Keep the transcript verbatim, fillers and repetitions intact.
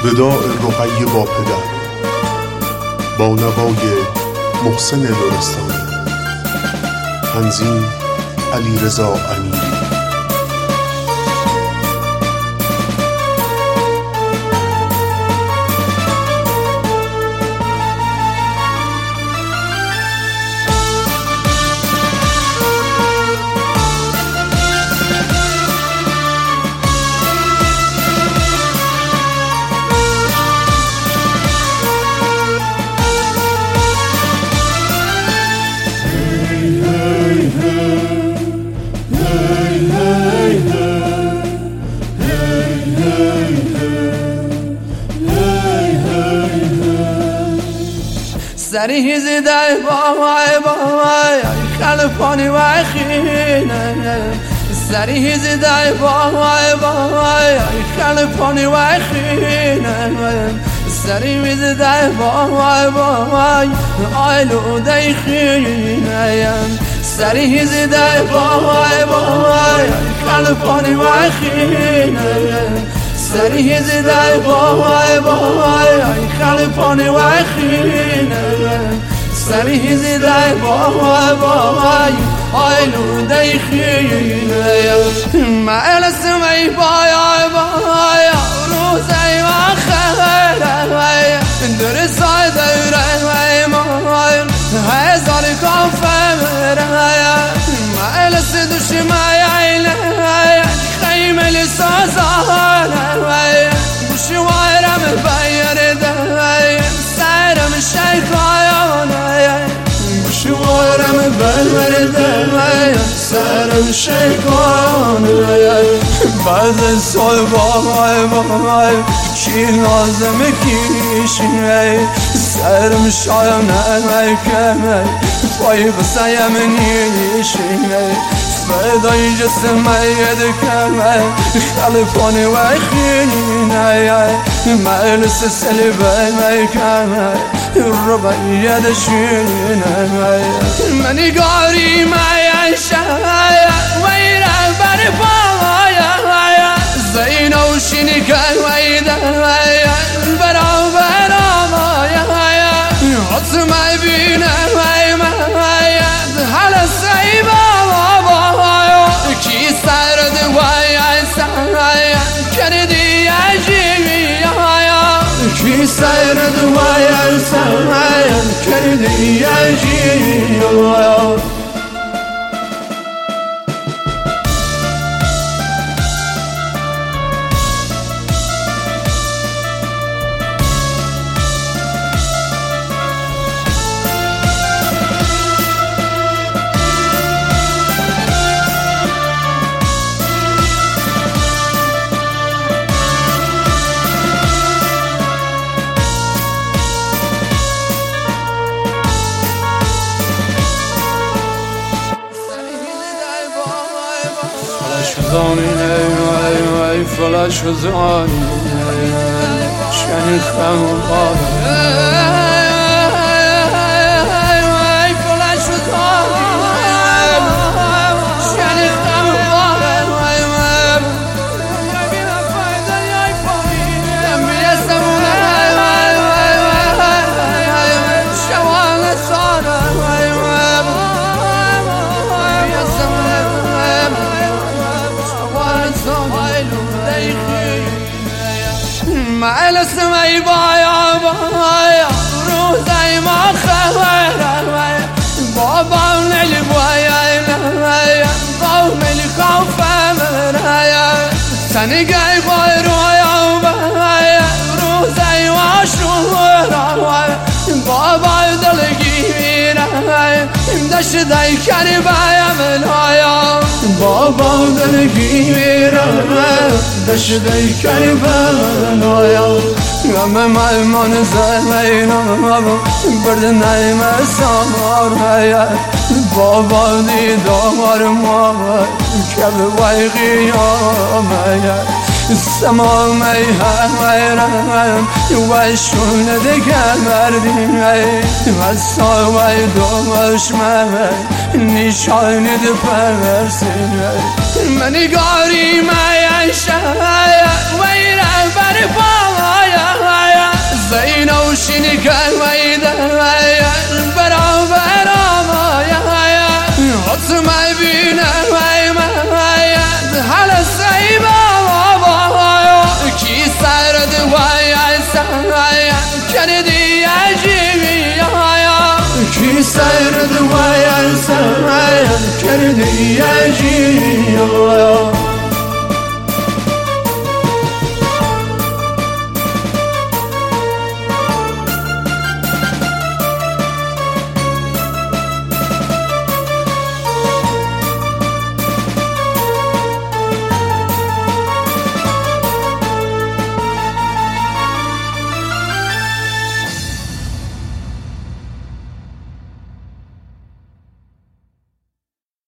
وداع رقیه با پدر، با نوای محسن لرستانی. تنظیم علیرضا امیری. سری زده بای بای خلفانی و خینه، سری زده بای بای خلفانی و خینه، سری زده بای بای آلوده خینه، سری زده بای بای خلفانی و خینه، سری زده بای بای خلفانی و خینه، سری زده بای بای آلوده خینه. معل سمی بای بای روزی و خیره درسای دوره مای هزار کافه مره، معل سدوش مایله خیمه لسازانه بشوارم بیرده سرم شیخایانه، بشوارم بیرده سرم شیخایانه. بعد سال بای بای کی لازم کیشه سرم شایانه کمه پای بسایم نیشه، فدای جسمي يدكمه خلفوني وخيني مالس السلبة ميكمه الربع يدشينه مني قاري ما يشايا ويرا برفايا زين وشيني كان ويدا برا برا مايا عصمي بينا ويما على السيبه کی سرد وای سای کردی عجیبی کی سرد وای سای کردی عجیبی. زاني فلاش زاني شان خمر فلاش زاني شان خمر بينا فايدة يا فامي بيسمونا شوال صار معل سمي بايا بايا روزي ما خير بابا من البوايا قوم الخوف مرايا سنقاي بايا بايا روزي واشورا بابا دلقي مرايا دش داي كربايا ملايا بابا دلقي مرايا دش داي كربايا غم مالمان زمينا برد نايم سامار هيا بابا دي دامار ما كب وای قیام سمام ای حیران وشون دگر مردی و ساوی دشمن نشان دپرسی منی گاری میشه وی رهبر پایا زینو شنکن وی ده برابر آمایا حتما بینه وی مهید حال سیبا کی سرد وی سایا کردی عجیبی کی سرد وی سایا کردی عجیبی